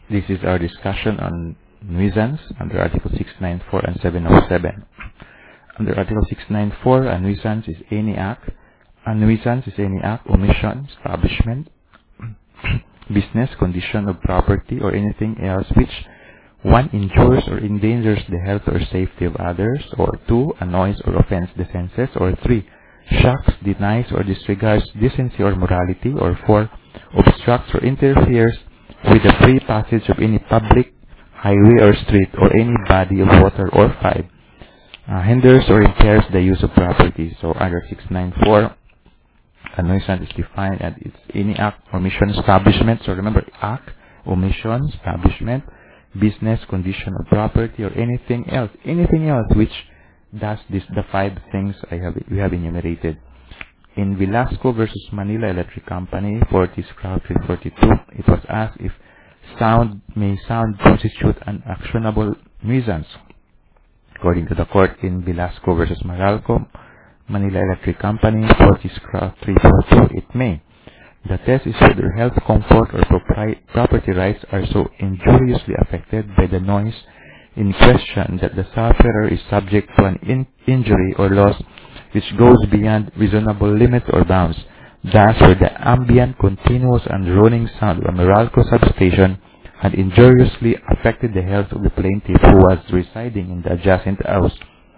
This is our discussion on nuisance under Article 694 and 707. Under Article 694, a nuisance is any act. A nuisance is any act, omission, establishment, business, condition of property, or anything else which 1. Injures or endangers the health or safety of others, or 2. Annoys or offends the senses, or 3. Shocks, denies, or disregards decency or morality, or 4. Obstructs or interferes with the free passage of any public highway or street, or any body of water, or 5. Hinders or impairs the use of property. So under 694, a nuisance is defined as it's any act, omission, establishment. So remember, act, omission, establishment, business, condition of property, or anything else which does the 5 things we have enumerated. In Velasco versus Manila Electric Company, 40 Scrap 342, it was asked if sound constitute an actionable nuisance. According to the court in Velasco versus Meralco, Manila Electric Company, 40 Scrap 342, it may. The test is whether health, comfort, or property rights are so injuriously affected by the noise in question that the sufferer is subject to an injury or loss which goes beyond reasonable limits or bounds. Thus, where the ambient, continuous, and droning sound of a Meralco substation had injuriously affected the health of the plaintiff who was residing in the adjacent house.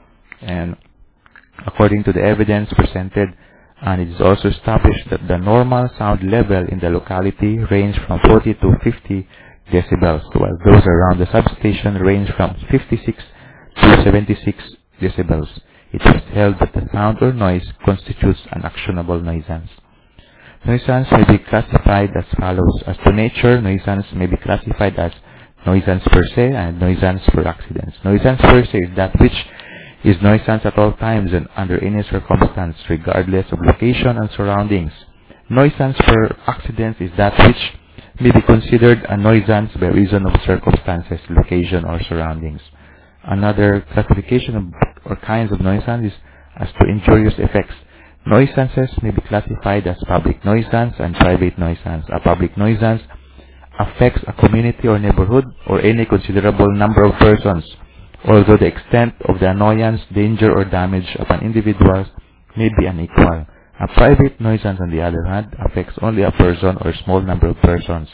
And according to the evidence presented, and it is also established that the normal sound level in the locality range from 40 to 50 decibels, while those around the substation range from 56 to 76 decibels. It was held that the sound or noise constitutes an actionable nuisance. Nuisance may be classified as follows. As to nature, nuisance may be classified as nuisance per se and nuisance per accidents. Nuisance per se is that which is nuisance at all times and under any circumstance, regardless of location and surroundings. Nuisance per accidents is that which may be considered a nuisance by reason of circumstances, location, or surroundings. Another classification of or kinds of nuisance is as to injurious effects. Nuisances may be classified as public nuisance and private nuisance. A public nuisance affects a community or neighborhood or any considerable number of persons, although the extent of the annoyance, danger, or damage upon individuals may be unequal. A private nuisance, on the other hand, affects only a person or small number of persons.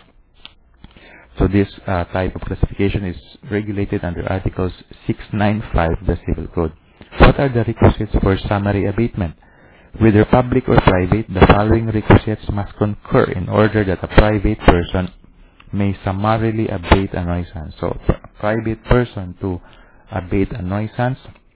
So this type of classification is regulated under Articles 695 of the Civil Code. What are the requisites for summary abatement? Whether public or private, the following requisites must concur in order that a private person may summarily abate a nuisance. So a private person to abate a nuisance,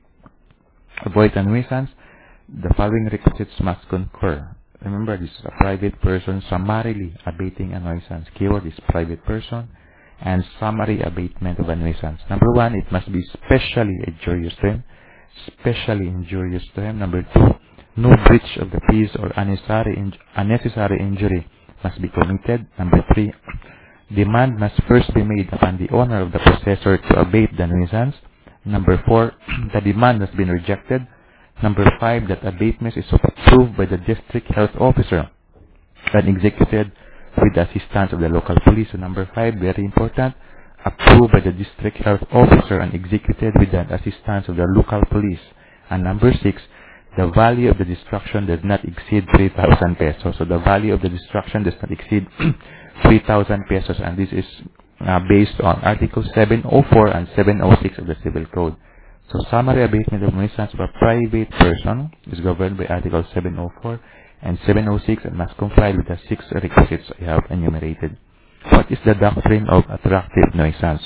avoid a nuisance, the following requisites must concur. Remember, this is a private person summarily abating a nuisance. Keyword is private person and summary abatement of a nuisance. Number 1, it must be specially injurious to him. Specially injurious to him. Number 2, no breach of the peace or unnecessary injury must be committed. Number 3, demand must first be made upon the owner of the possessor to abate the nuisance. Number 4, the demand has been rejected. Number 5, that abatement is approved by the district health officer and executed with the assistance of the local police. So number 5, very important, approved by the district health officer and executed with the assistance of the local police. And number 6, the value of the destruction does not exceed 3,000 pesos. So the value of the destruction does not exceed 3,000 pesos, and this is based on Article 704 and 706 of the Civil Code. So summary abatement of nuisance of a private person is governed by Article 704 and 706 and must comply with the 6 requisites I have enumerated. What is the doctrine of attractive nuisance?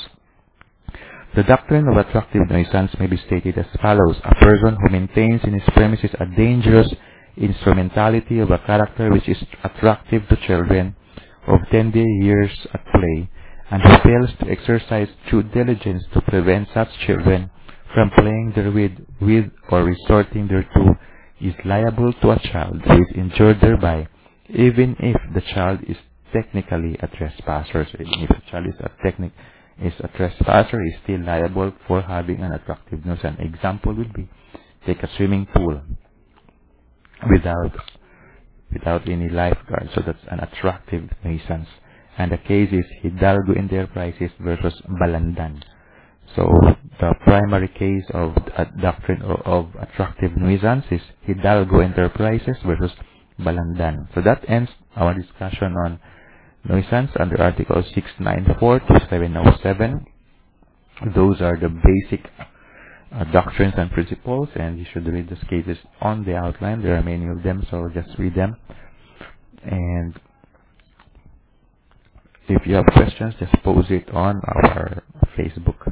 The doctrine of attractive nuisance may be stated as follows. A person who maintains in his premises a dangerous instrumentality of a character which is attractive to children of tender years at play, and who fails to exercise due diligence to prevent such children from playing therewith with or resorting thereto, is liable to a child who is injured thereby, even if the child is technically a trespasser. So even if the child is a trespasser, is still liable for having an attractive nuisance. An example would be, take a swimming pool without any lifeguard. So that's an attractive nuisance. and the case is Hidalgo Enterprises versus Balandan. So the primary case of a doctrine of attractive nuisance is Hidalgo Enterprises versus Balandan. So that ends our discussion on nuisance under Article 694 to 707. Those are the basic doctrines and principles, and you should read these cases on the outline. There are many of them, so just read them. And if you have questions, just post it on our Facebook,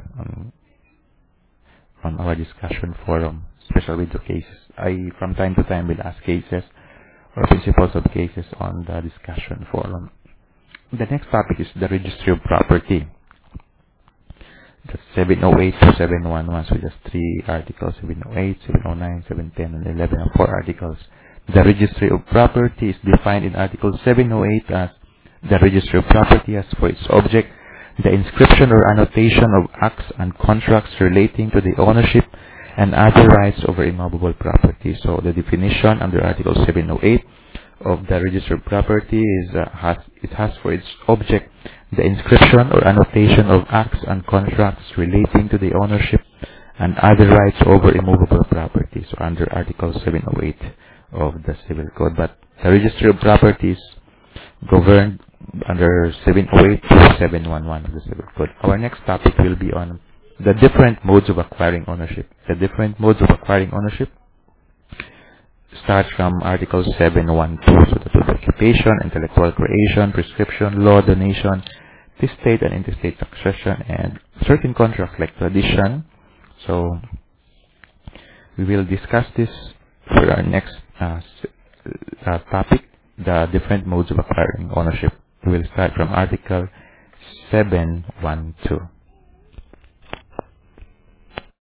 on our discussion forum, especially with the cases. I, from time to time, will ask cases or principles of cases on the discussion forum. The next topic is the registry of property. That's 708 to 711, so just 3 articles, 708, 709, 710, and 11, and 4 articles. The registry of property is defined in Article 708 as the registry of property as for its object the inscription or annotation of acts and contracts relating to the ownership and other rights over immovable property. So the definition under Article 708 of the registry of property is it has for its object the inscription or annotation of acts and contracts relating to the ownership and other rights over immovable property. So under Article 708 of the Civil Code, but the registry of property is governed under 708 to 711 of the Civil Code. Our next topic will be on the different modes of acquiring ownership. The different modes of acquiring ownership start from Article 712, so the occupation, intellectual creation, prescription, law, donation, estate and intestate succession, and certain contracts like tradition. So we will discuss this for our next topic, the different modes of acquiring ownership. We will start from Article 712.